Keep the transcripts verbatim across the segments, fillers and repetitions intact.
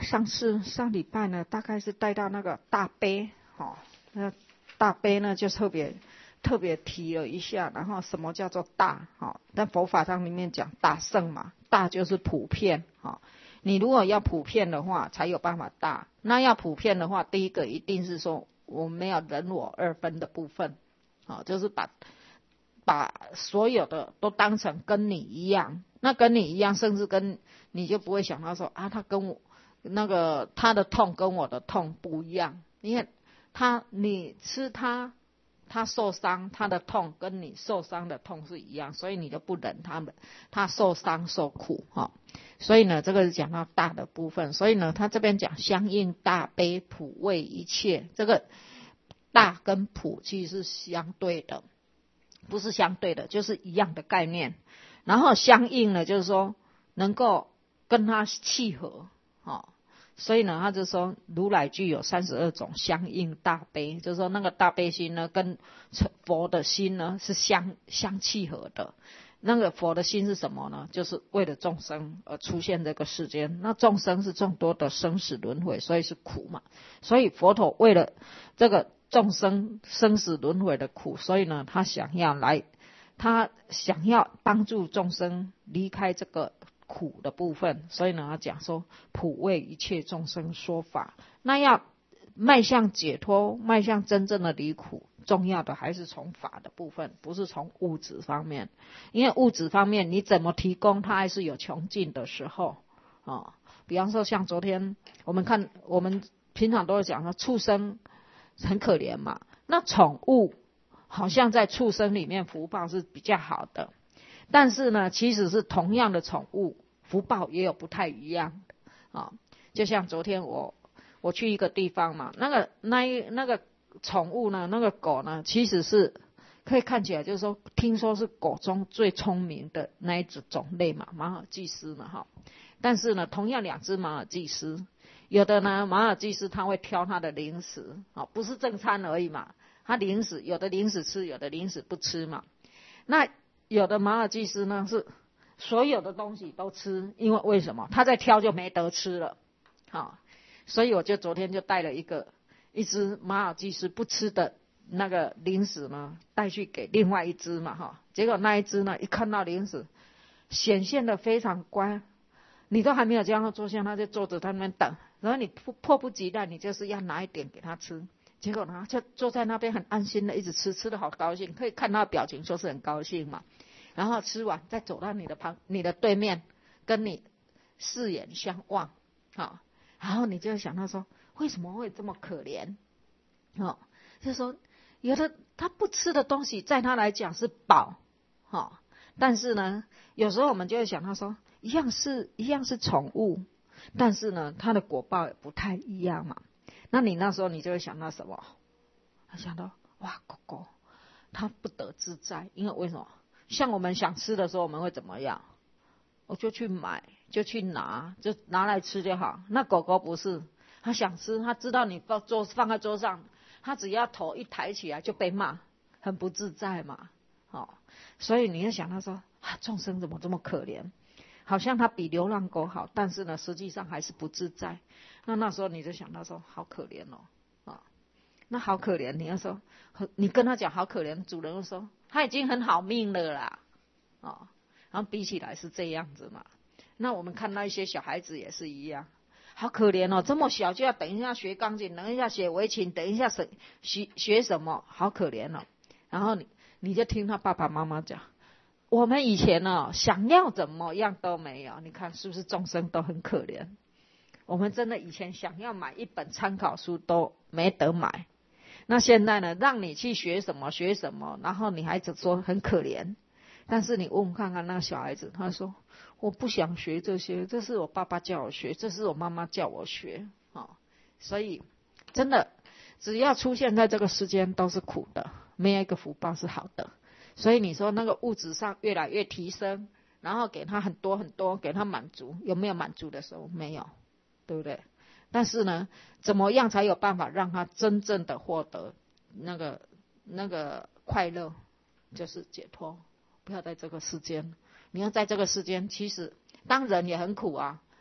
上次上礼拜呢，大概是带到那个大悲，哦，那大悲呢就特别特别提了一下，然后什么叫做大，哦，在佛法上里面讲大圣嘛，大就是普遍，哦，你如果要普遍的话，才有办法大。那要普遍的话，第一个一定是说我们没有人我二分的部分，哦，就是把把所有的都当成跟你一样，那跟你一样，甚至跟你就不会想到说啊，他跟我那个他的痛跟我的痛不一样，因为他你吃他他受伤，他的痛跟你受伤的痛是一样，所以你就不忍他们他受伤受苦，哦，所以呢这个是讲到大的部分，所以呢他这边讲相应大悲普为一切，这个大跟普其实是相对的，不是相对的，就是一样的概念。然后相应呢，就是说能够跟它契合，哦，所以呢，他就说如来具有三十二种相应大悲，就是说那个大悲心呢，跟佛的心呢是相相契合的。那个佛的心是什么呢？就是为了众生而出现这个世间。那众生是众多的生死轮回，所以是苦嘛。所以佛陀为了这个众生生死轮回的苦，所以呢，他想要来，他想要帮助众生离开这个苦的部分，所以呢，他讲说普为一切众生说法。那要迈向解脱，迈向真正的离苦，重要的还是从法的部分，不是从物质方面。因为物质方面你怎么提供，它还是有穷尽的时候，哦，比方说像昨天我们看，我们平常都会讲说畜生很可怜嘛，那宠物好像在畜生里面福报是比较好的，但是呢，其实是同样的宠物，福报也有不太一样的，哦，就像昨天我我去一个地方嘛，那个那一那个宠物呢，那个狗呢，其实是可以看起来就是说，听说是狗中最聪明的那一种种类嘛，马尔济斯嘛，哈。但是呢，同样两只马尔济斯，有的呢马尔济斯它会挑它的零食，哦，不是正餐而已嘛，它零食有的零食吃，有的零食不吃嘛。那有的马尔济斯呢是所有的东西都吃，因为为什么？它在挑就没得吃了，好。所以我就昨天就带了一个一只马尔济斯不吃的那个零食呢，带去给另外一只嘛，哈。结果那一只呢，一看到零食，显现的非常乖，你都还没有叫他坐下，他就坐着在那边等，然后你迫不及待，你就是要拿一点给他吃。结果呢，就坐在那边很安心的一直吃，吃的好高兴，可以看他的表情说是很高兴嘛。然后吃完再走到你的旁你的对面，跟你四眼相望，好。然后你就想到说，为什么会这么可怜？哦，就是说有的他不吃的东西，在他来讲是宝，哦，但是呢，有时候我们就会想到说，一样是一样是宠物，但是呢，它的果报也不太一样嘛。那你那时候你就会想到什么？想到哇，狗狗它不得自在，因为为什么？像我们想吃的时候，我们会怎么样？我就去买，就去拿，就拿来吃就好。那狗狗不是，它想吃，它知道你放桌放在桌上，它只要头一抬起来就被骂，很不自在嘛。哦，所以你会想到说，啊，众生怎么这么可怜？好像它比流浪狗好，但是呢，实际上还是不自在。那那时候你就想到说，好可怜哦，啊，那好可怜。你要说，你跟他讲好可怜，主人会说，他已经很好命了啦，哦。然后比起来是这样子嘛。那我们看到一些小孩子也是一样，好可怜哦，这么小就要等一下学钢琴，等一下学围琴，等一下学学什么，好可怜哦。然后你你就听他爸爸妈妈讲，我们以前哦想要怎么样都没有，你看是不是众生都很可怜？我们真的以前想要买一本参考书都没得买，那现在呢，让你去学什么学什么，然后你还只说很可怜。但是你问看看那个小孩子，他说我不想学这些，这是我爸爸叫我学，这是我妈妈叫我学，哦，所以真的只要出现在这个世间都是苦的，没有一个福报是好的。所以你说那个物质上越来越提升，然后给他很多很多，给他满足，有没有满足的时候？没有，对不对？但是呢，怎么样才有办法让他真正的获得那个那个快乐，就是解脱。不要在这个世间，你要在这个世间，其实当人也很苦啊。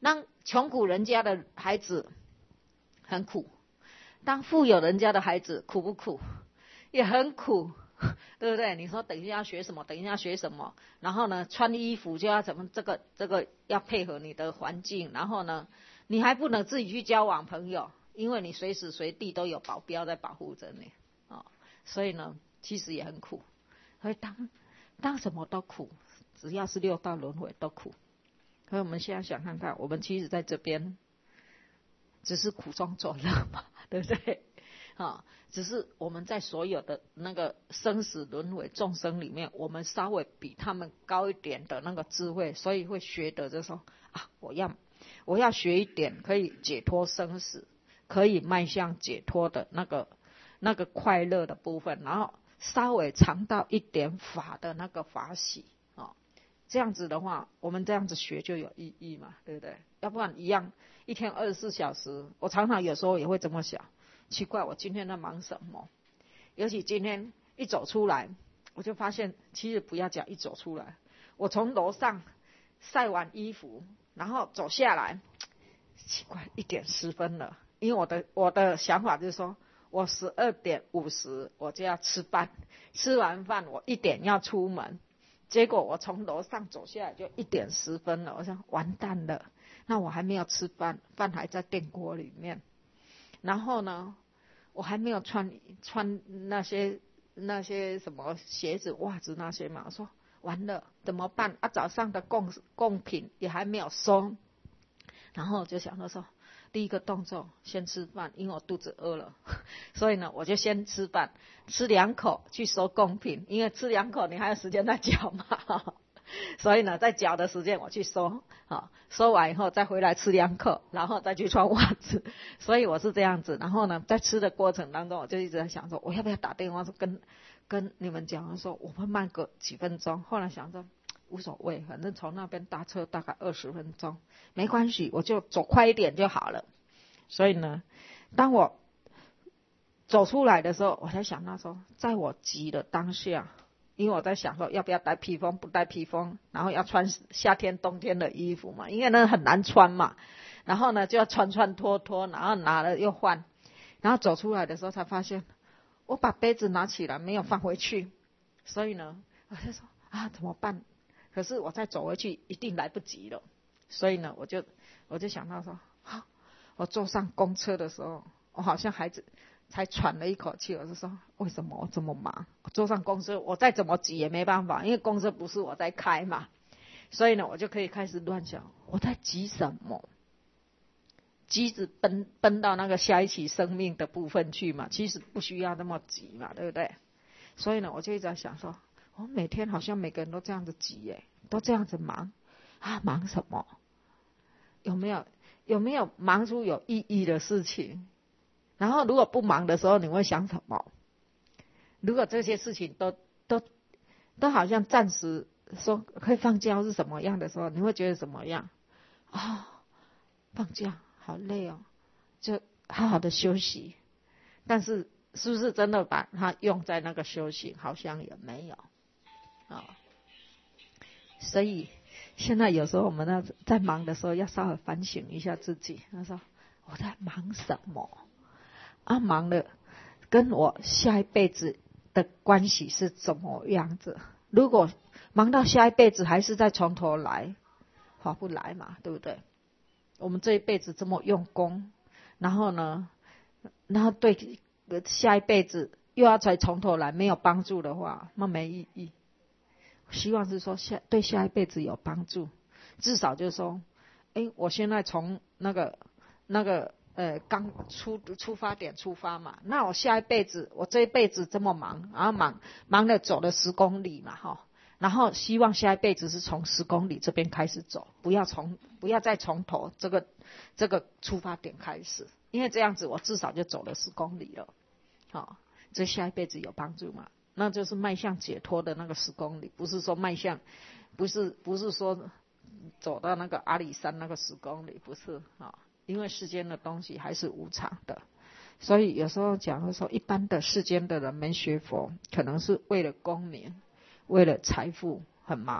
当穷苦人家的孩子很苦，当富有人家的孩子苦不苦？也很苦，对不对？你说等一下要学什么，等一下要学什么，然后呢，穿衣服就要怎么这个这个要配合你的环境，然后呢，你还不能自己去交往朋友，因为你随时随地都有保镖在保护着你，哦，所以呢，其实也很苦。所以当当什么都苦，只要是六道轮回都苦。所以我们现在想看看，我们其实在这边只是苦中作乐嘛，对不对？啊，只是我们在所有的那个生死轮回众生里面，我们稍微比他们高一点的那个智慧，所以会学得就说啊，我要我要学一点可以解脱生死，可以迈向解脱的那个那个快乐的部分，然后稍微尝到一点法的那个法喜啊，这样子的话，我们这样子学就有意义嘛，对不对？要不然一样一天二十四小时，我常常有时候也会这么想。奇怪，我今天在忙什么？尤其今天一走出来，我就发现，其实不要讲一走出来，我从楼上晒完衣服，然后走下来，奇怪，一点十分了。因为我的我的想法就是说，我十二点五十我就要吃饭，吃完饭我一点要出门，结果我从楼上走下来就一点十分了。我想完蛋了，那我还没有吃饭，饭还在电锅里面，然后呢？我还没有穿穿那些那些什么鞋子袜子那些嘛，我说完了怎么办啊？早上的贡贡品也还没有收，然后就想到说，第一个动作先吃饭，因为我肚子饿了，所以呢我就先吃饭，吃两口去收贡品，因为吃两口你还有时间在嚼嘛。所以呢，在缴的时间我去收，好，收完以后再回来吃两口，然后再去穿袜子。所以我是这样子。然后呢，在吃的过程当中，我就一直在想说，我要不要打电话说跟跟你们讲说，我会慢个几分钟。后来想说无所谓，反正从那边搭车大概二十分钟，没关系，我就走快一点就好了。所以呢，当我走出来的时候，我才想到说，在我急的当下。因为我在想说要不要带披风，不带披风，然后要穿夏天冬天的衣服嘛，因为那很难穿嘛，然后呢就要穿穿脱脱，然后拿了又换，然后走出来的时候才发现我把杯子拿起来没有放回去，所以呢我就说啊怎么办？可是我再走回去一定来不及了，所以呢我就我就想到说啊，我坐上公车的时候，我好像孩子才喘了一口气，我就说为什么我这么忙？我坐上公车，我再怎么急也没办法，因为公车不是我在开嘛，所以呢，我就可以开始乱想，我在急什么？急着奔奔到那个下一期生命的部分去嘛，其实不需要那么急嘛，对不对？所以呢，我就一直在想说，我每天好像每个人都这样子急耶，都这样子忙啊，忙什么？有没有有没有忙出有意义的事情？然后如果不忙的时候，你会想什么？如果这些事情都都都好像暂时说可以放假是什么样的时候，你会觉得怎么样？啊、哦，放假好累哦，就好好的休息。但是是不是真的把它用在那个休息？好像也没有啊、哦。所以现在有时候我们呢在忙的时候，要稍微反省一下自己。他说我在忙什么？啊，忙了，跟我下一辈子的关系是怎么样子？如果忙到下一辈子还是再从头来，划不来嘛，对不对？我们这一辈子这么用功，然后呢，然后对下一辈子又要再从头来，没有帮助的话，那没意义。希望是说下对下一辈子有帮助，至少就是说，哎，我现在从那个那个。呃，刚出出发点出发嘛，那我下一辈子，我这一辈子这么忙，然后忙忙了走了十公里嘛，哈，然后希望下一辈子是从十公里这边开始走，不要从不要再从头这个这个出发点开始，因为这样子我至少就走了十公里了，好，这下一辈子有帮助嘛？那就是迈向解脱的那个十公里，不是说迈向，不是不是说走到那个阿里山那个十公里，不是啊。因为世间的东西还是无常的，所以有时候讲说，一般的世间的人们学佛，可能是为了功名，为了财富很忙，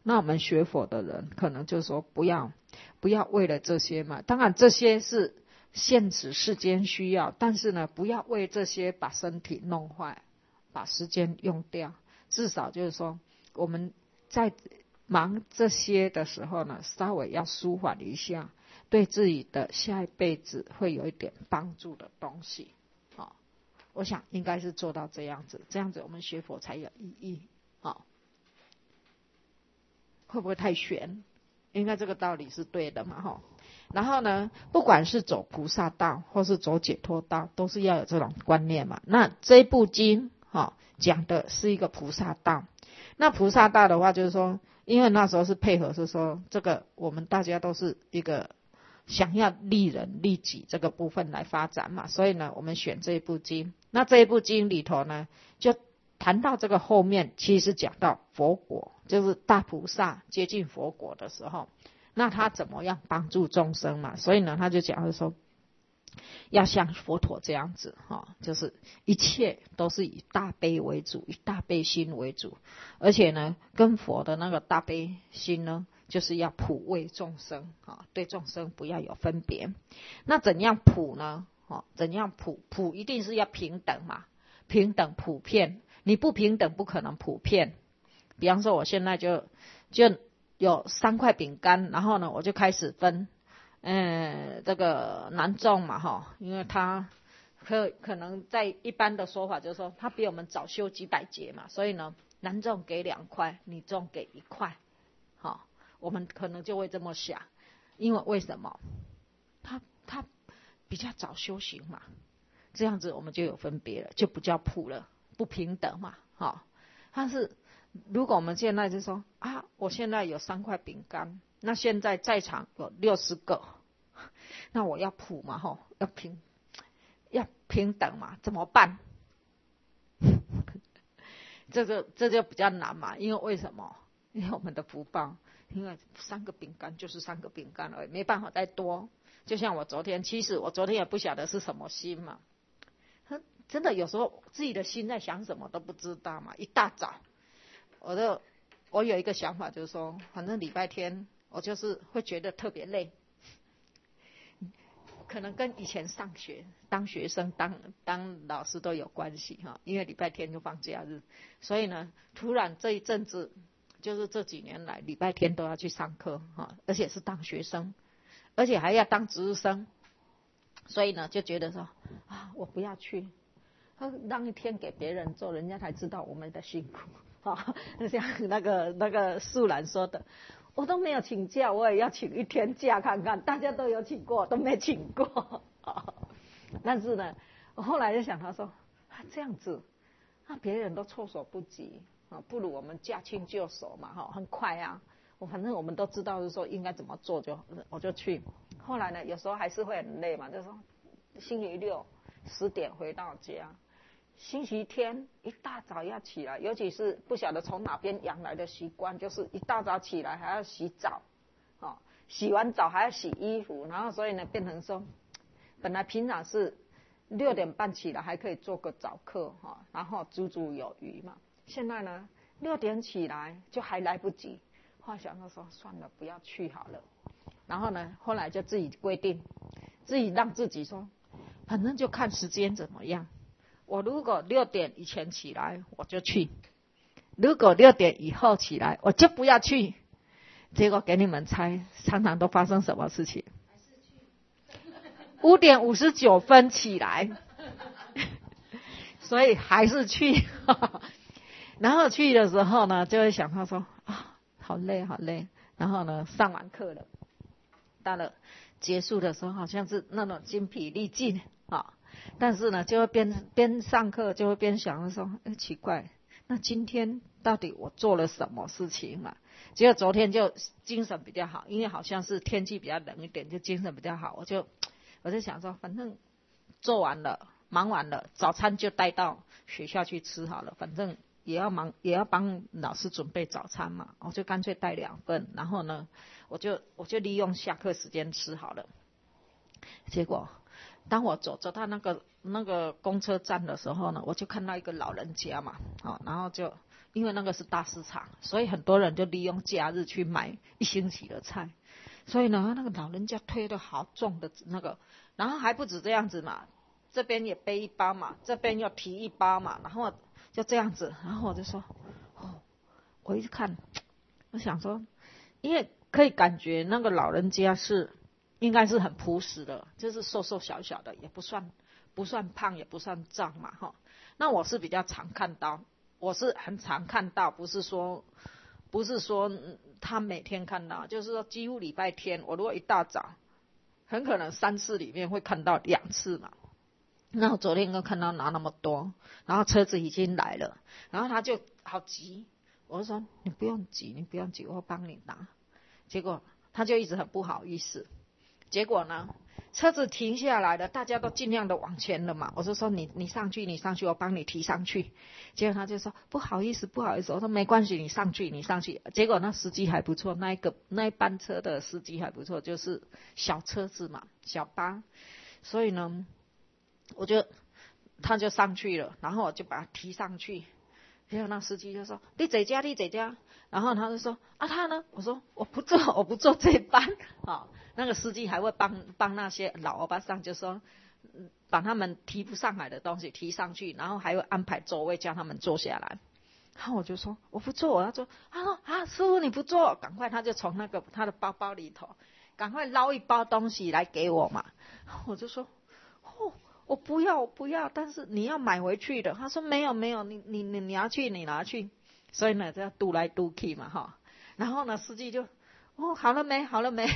那我们学佛的人可能就说不要不要为了这些嘛，当然这些是现实世间需要，但是呢不要为这些把身体弄坏，把时间用掉。至少就是说我们在忙这些的时候呢，稍微要舒缓一下，对自己的下一辈子会有一点帮助的东西。好，我想应该是做到这样子，这样子我们学佛才有意义。好，会不会太玄？应该这个道理是对的嘛，哈。然后呢，不管是走菩萨道或是走解脱道，都是要有这种观念嘛。那这一部经，哈，讲的是一个菩萨道。那菩萨道的话，就是说，因为那时候是配合，是说这个我们大家都是一个想要利人利己这个部分来发展嘛，所以呢，我们选这一部经。那这一部经里头呢，就谈到这个后面，其实讲到佛果，就是大菩萨接近佛果的时候，那他怎么样帮助众生嘛？所以呢，他就讲说，要像佛陀这样子哈，就是一切都是以大悲为主，以大悲心为主，而且呢，跟佛的那个大悲心呢，就是要普为众生啊，对众生不要有分别。那怎样普呢？哦，怎样普？普一定是要平等嘛，平等普遍。你不平等，不可能普遍。比方说，我现在就就有三块饼干，然后呢，我就开始分。嗯，这个男众嘛，哈，因为他可可能在一般的说法就是说，他比我们早修几百节嘛，所以呢，男众给两块，女众给一块，好，我们可能就会这么想，因为为什么？他他比较早修行嘛，这样子我们就有分别了，就不叫普了，不平等嘛，好，但是如果我们现在就说啊，我现在有三块饼干。那现在在场有六十个，那我要普嘛，吼，要平，要平等嘛，怎么办？这个这就比较难嘛，因为为什么？因为我们的福报，因为三个饼干就是三个饼干而已，没办法再多。就像我昨天，其实我昨天也不晓得是什么心嘛，真的有时候自己的心在想什么都不知道嘛。一大早，我就我有一个想法，就是说，反正礼拜天。我就是会觉得特别累，可能跟以前上学、当学生、当当老师都有关系哈。因为礼拜天就放假日，所以呢，突然这一阵子，就是这几年来，礼拜天都要去上课哈，而且是当学生，而且还要当值日生，所以呢，就觉得说啊，我不要去，让一天给别人做，人家才知道我们的辛苦啊。像那个那个素兰说的。我都没有请假，我也要请一天假看看，大家都有请过，都没请过。但是呢，我后来就想，他说啊这样子，那别人都措手不及啊，不如我们驾轻就熟嘛，哈，很快啊。我反正我们都知道，是说应该怎么做就，我就去。后来呢，有时候还是会很累嘛，就说星期六十点回到家。星期天一大早要起来，尤其是不晓得从哪边养来的习惯，就是一大早起来还要洗澡，哦，洗完澡还要洗衣服，然后所以呢变成说，本来平常是六点半起来还可以做个早课哈、哦，然后足足有余嘛。现在呢六点起来就还来不及，后来想到说算了，不要去好了。然后呢，后来就自己规定，自己让自己说，反正就看时间怎么样。我如果六点以前起来，我就去；如果六点以后起来，我就不要去。结果给你们猜，常常都发生什么事情？五点五十九分起来，所以还是去。然后去的时候呢，就会想到说啊，好累好累。然后呢，上完课了，到了结束的时候，好像是那种精疲力尽啊。但是呢，就会边边上课就会边想说，哎，奇怪，那今天到底我做了什么事情嘛？结果昨天就精神比较好，因为好像是天气比较冷一点，就精神比较好。我就我就想说，反正做完了，忙完了，早餐就带到学校去吃好了，反正也要忙，也要帮老师准备早餐嘛。我就干脆带两份，然后呢，我就我就利用下课时间吃好了。结果。当我走走到那个那个公车站的时候呢，我就看到一个老人家嘛，好，然后就因为那个是大市场，所以很多人就利用假日去买一星期的菜。所以呢，那个老人家推的好重的那个，然后还不止这样子嘛，这边也背一包嘛，这边又提一包嘛，然后就这样子，然后我就说，哦，我一看，我想说，因为可以感觉那个老人家是应该是很朴实的，就是瘦瘦小小的，也不算不算胖，也不算胀嘛，哈。那我是比较常看到，我是很常看到，不是说不是说他每天看到，就是说几乎礼拜天，我如果一大早，很可能三次里面会看到两次嘛。那我昨天又看到拿那么多，然后车子已经来了，然后他就好急，我就说你不用急，你不用急，我会帮你拿。结果他就一直很不好意思。结果呢，车子停下来了，大家都尽量的往前了嘛。我就说你你上去，你上去，我帮你提上去。结果他就说不好意思，不好意思。我说没关系，你上去，你上去。结果那司机还不错，那一个那一班车的司机还不错，就是小车子嘛，小巴。所以呢，我就他就上去了，然后我就把他提上去。结果那司机就说你这家，你这家。然后他就说啊他呢？我说我不坐，我不坐这班啊。那个司机还会帮帮那些老欧巴桑，就说把他们提不上来的东西提上去，然后还会安排座位叫他们坐下来。然后我就说我不坐，他说啊啊师傅你不坐，赶快他就从那个他的包包里头赶快捞一包东西来给我嘛。我就说哦我不要我不要，但是你要买回去的。他说没有没有，你你你你拿去你拿去。所以呢，这样嘟来嘟去嘛，哈。然后呢，司机就，哦，好了没，好了没。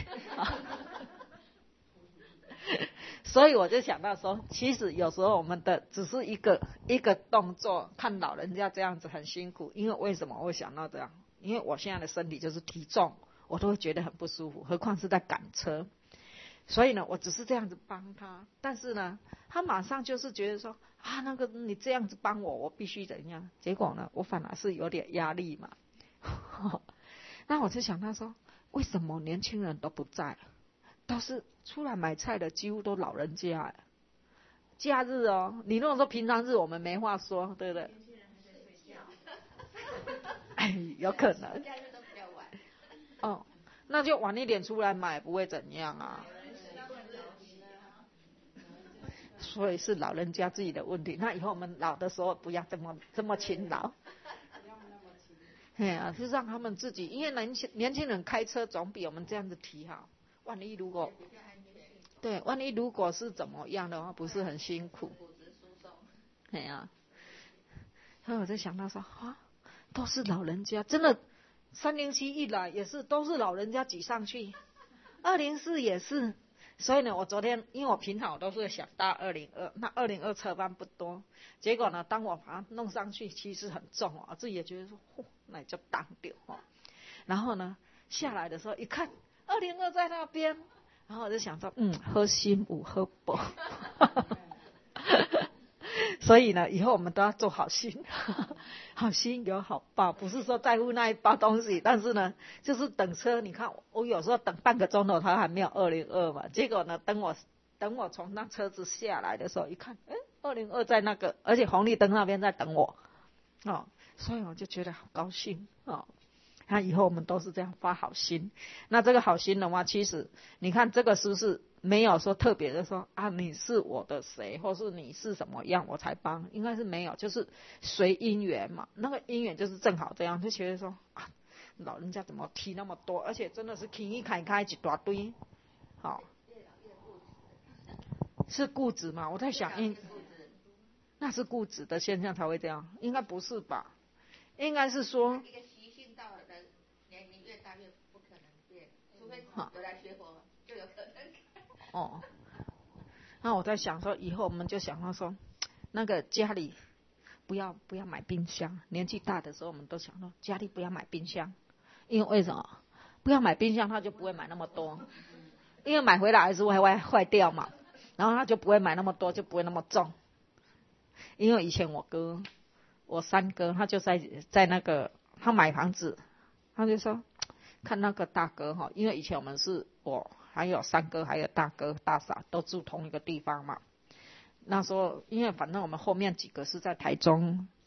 所以我就想到说，其实有时候我们的只是一个一个动作，看老人家这样子很辛苦。因为为什么我会想到这样？因为我现在的身体就是体重，我都会觉得很不舒服，何况是在赶车。所以呢，我只是这样子帮他，但是呢，他马上就是觉得说啊，那个你这样子帮我，我必须怎样？结果呢，我反而是有点压力嘛。那我就想他说，为什么年轻人都不在，都是出来买菜的几乎都老人家哎。假日哦，你如果说平常日我们没话说，对不对？年轻人还在睡觉。哎，有可能。假日都比较晚。哦，那就晚一点出来买，不会怎样啊。所以是老人家自己的问题。那以后我们老的时候不要这么这么勤劳。哎呀，是让他们自己，因为年轻年轻人开车总比我们这样子提好。万一如果对，万一如果是怎么样的话，不是很辛苦。哎呀，所以我就想到说啊，都是老人家，真的三零七一来也是都是老人家挤上去，二零四也是。所以呢，我昨天因为我平常我都是想搭二零二，那二零二车班不多，结果呢，当我把它弄上去，其实很重哦，我自己也觉得说，嚯，那就当掉哦。然后呢，下来的时候一看，二零二在那边，然后我就想说，嗯，喝心无喝饱。所以呢，以后我们都要做好心，好心有好报，不是说在乎那一包东西，但是呢，就是等车。你看，我有时候等半个钟头，他还没有二零二嘛。结果呢，等我等我从那车子下来的时候，一看，哎，二零二在那个，而且红绿灯那边在等我，哦，所以我就觉得好高兴哦。那以后我们都是这样发好心。那这个好心的话，其实你看这个是不是没有说特别的说啊，你是我的谁，或是你是什么样我才帮，应该是没有，就是随因缘嘛。那个因缘就是正好这样，就觉得说啊，老人家怎么提那么多，而且真的是提一开开一大堆，好、哦，是固执嘛？我在想，应那是固执的现象才会这样，应该不是吧？应该是说。得来学佛就有可能。哦，那我在想说，以后我们就想到说，那个家里不要不要买冰箱。年纪大的时候，我们都想到家里不要买冰箱，因为为什么？不要买冰箱，他就不会买那么多，因为买回来还是会坏坏掉嘛。然后他就不会买那么多，就不会那么重。因为以前我哥，我三哥，他就在在那个他买房子，他就说。看那个大哥哈，因为以前我们是我还有三哥还有大哥大嫂都住同一个地方嘛。那时候因为反正我们后面几个是在台中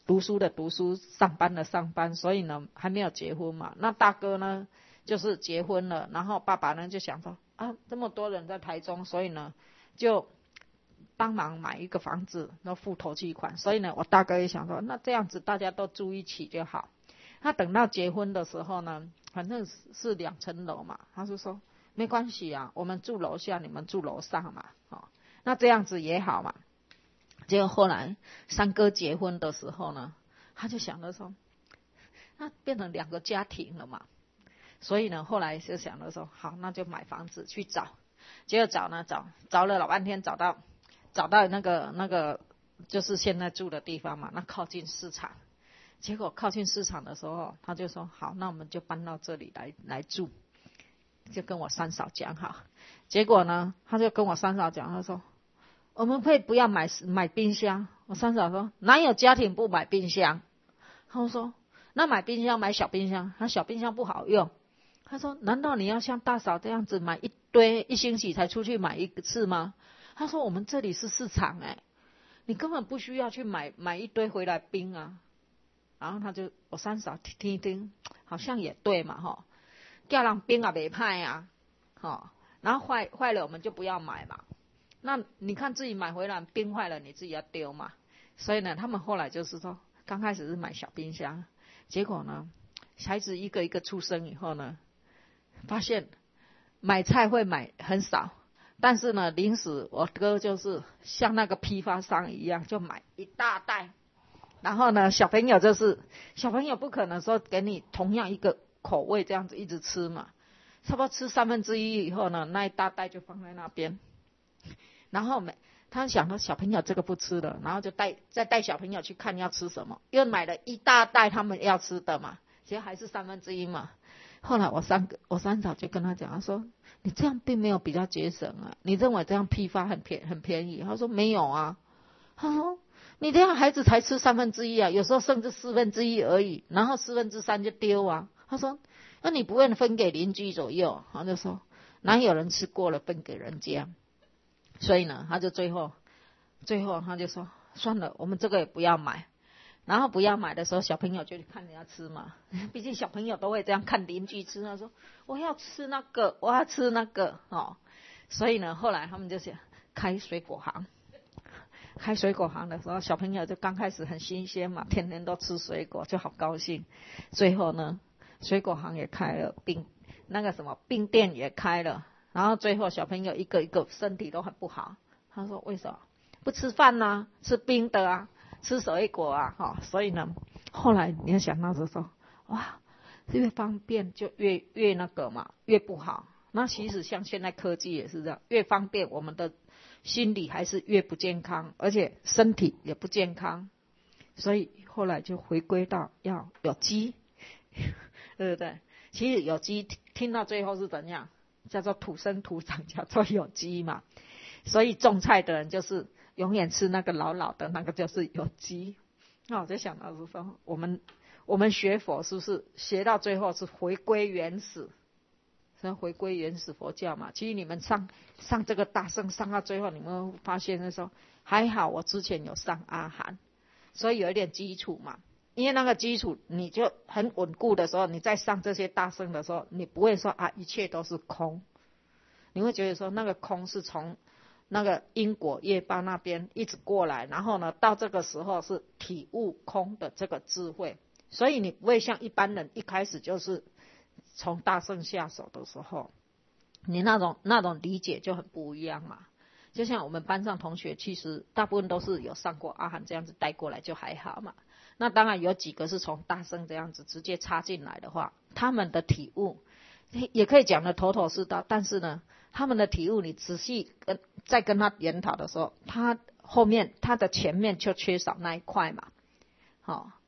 读书的读书，上班的上班，所以呢还没有结婚嘛。那大哥呢就是结婚了，然后爸爸呢就想说啊，这么多人在台中，所以呢就帮忙买一个房子，然后付头期款。所以呢我大哥也想说，那这样子大家都住一起就好。他等到结婚的时候呢，反正是两层楼嘛，他就说没关系啊，我们住楼下，你们住楼上嘛，哦，那这样子也好嘛。结果后来三哥结婚的时候呢，他就想着说，那变成两个家庭了嘛，所以呢后来就想着说，好，那就买房子去找。结果找呢找找了老半天，找到找到那个那个就是现在住的地方嘛，那靠近市场。结果靠近市场的时候，他就说好，那我们就搬到这里来来住，就跟我三嫂讲好。结果呢他就跟我三嫂讲，他说我们可以不要买买冰箱。我三嫂说哪有家庭不买冰箱？他说那买冰箱买小冰箱，他小冰箱不好用。他说难道你要像大嫂这样子买一堆，一星期才出去买一次吗？他说我们这里是市场哎，你根本不需要去买买一堆回来冰啊。然后他就我三嫂听一听，好像也对嘛哈，叫人冰也没派啊，哈，然后坏坏了我们就不要买嘛。那你看自己买回来冰坏了，你自己要丢嘛。所以呢，他们后来就是说，刚开始是买小冰箱，结果呢，孩子一个一个出生以后呢，发现买菜会买很少，但是呢，零食我哥就是像那个批发商一样，就买一大袋。然后呢，小朋友就是小朋友不可能说给你同样一个口味这样子一直吃嘛，差不多吃三分之一以后呢，那一大袋就放在那边。然后每他想说小朋友这个不吃了，然后就带再带小朋友去看要吃什么，又买了一大袋他们要吃的嘛，其实还是三分之一嘛。后来我三个我三嫂就跟他讲，他说你这样并没有比较节省啊，你认为这样批发很便很便宜？他说没有啊，他说你这样孩子才吃三分之一啊，有时候甚至四分之一而已，然后四分之三就丢啊。他说那你不会分给邻居左右？他就说哪有人吃过了分给人家。所以呢他就最后最后他就说算了，我们这个也不要买。然后不要买的时候，小朋友就看人家吃嘛，毕竟小朋友都会这样看邻居吃，他说我要吃那个我要吃那个哦。所以呢后来他们就想开水果行。开水果行的时候，小朋友就刚开始很新鲜嘛，天天都吃水果，就好高兴。最后呢，水果行也开了，冰那个什么冰店也开了，然后最后小朋友一个一个身体都很不好。他说为什么不吃饭呢？吃冰的啊，吃水果啊，哈、哦。所以呢，后来你要想到就说，哇，越方便就越越那个嘛，越不好。那其实像现在科技也是这样，越方便我们的心理还是越不健康，而且身体也不健康。所以后来就回归到要有机，对不对？其实有机听到最后是怎样，叫做土生土长，叫做有机嘛。所以种菜的人就是永远吃那个老老的那个就是有机。那我就想到说，我们我们学佛是不是学到最后是回归原始，是回归原始佛教嘛？其实你们上上这个大乘上到最后，你们会发现的时候，还好我之前有上阿含，所以有一点基础嘛。因为那个基础你就很稳固的时候，你在上这些大乘的时候，你不会说啊一切都是空，你会觉得说那个空是从那个因果业报那边一直过来，然后呢到这个时候是体悟空的这个智慧，所以你不会像一般人一开始就是从大乘下手的时候，你那种那种理解就很不一样嘛。就像我们班上同学，其实大部分都是有上过阿含这样子带过来就还好嘛。那当然有几个是从大乘这样子直接插进来的话，他们的体悟也可以讲得头头是道，但是呢他们的体悟你仔细跟再跟他研讨的时候，他后面他的前面就缺少那一块嘛。好、哦，